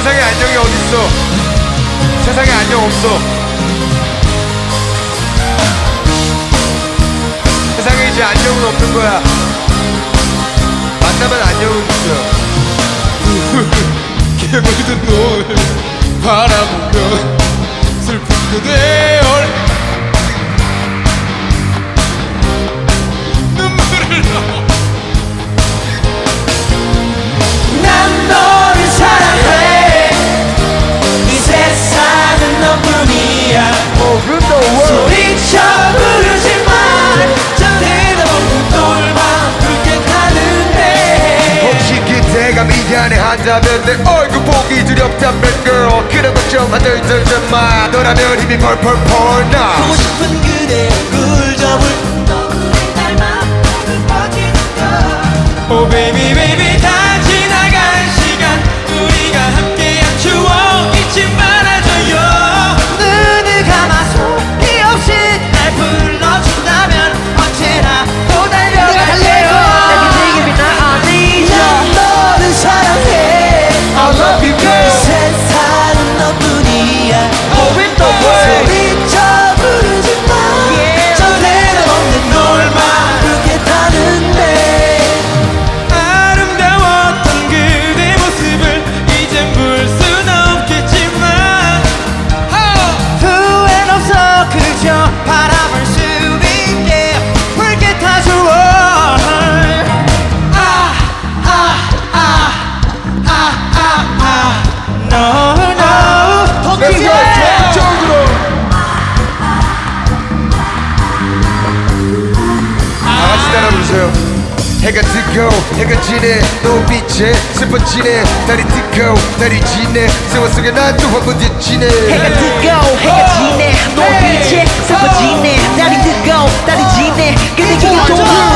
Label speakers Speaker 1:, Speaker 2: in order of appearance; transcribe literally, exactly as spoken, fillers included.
Speaker 1: 세상에 안녕이 어딨어. 세상에 안녕 없어. 세상에 이제 안녕은 없는 거야. 만나면 안녕은 있어. 개물든 노을 바라보며 슬픈 그대 얼 눈물을 넣어.
Speaker 2: 난 너를 사랑해. 이 세상은 너뿐이야. 소리쳐 부르지만 전해놓은 돌만 붉게 타는데
Speaker 1: 혹시 그대가 미안해 한다면 내 얼굴 보기 두렵다면 girl 그런 걱정 안 들들지 마. 너라면 힘이 펄펄 펄나.
Speaker 2: 보고 싶은 그대 얼굴 저물 너무나 닮아 퍼지는 거. Oh baby baby 다 지나간 시간 우리가 함께한 추억 잊지 말아줘요. 눈을 감아 소리 없이 날 불러준다면 언제나 또 달려갈래요. 난 너를 사랑해. I love you girl. 세상은 너뿐이야. 소리쳐 부르지만 전에는 없는 놀만 그렇게 타는데 아름다웠던 그대 모습을 이젠 볼 순 없겠지만 후회는 없어. 그저 바람을 수비게 붉게 타줘. No, no, 토끼
Speaker 1: 쪽으로. 다 같이 따라 부르세요. 해가 뜨고 해가 지네 노빛에 슬퍼지네. 달이 뜨고 달이 지네 세월 속에 난또 한번 뒤지네.
Speaker 3: 해가 뜨고 해가 지네 노빛에 슬퍼지네 달이 뜨고 달이 지네 그대 기억 동안